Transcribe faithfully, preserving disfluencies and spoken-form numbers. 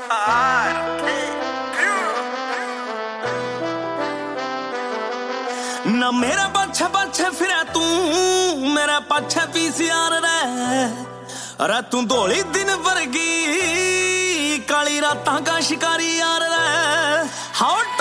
ना मेरे पाछे पाछे फिरे तू मेरे पाछे पीसीआर रे अरे तू धोली दिन वर्गी काली रातां का शिकारी यार रे हाउ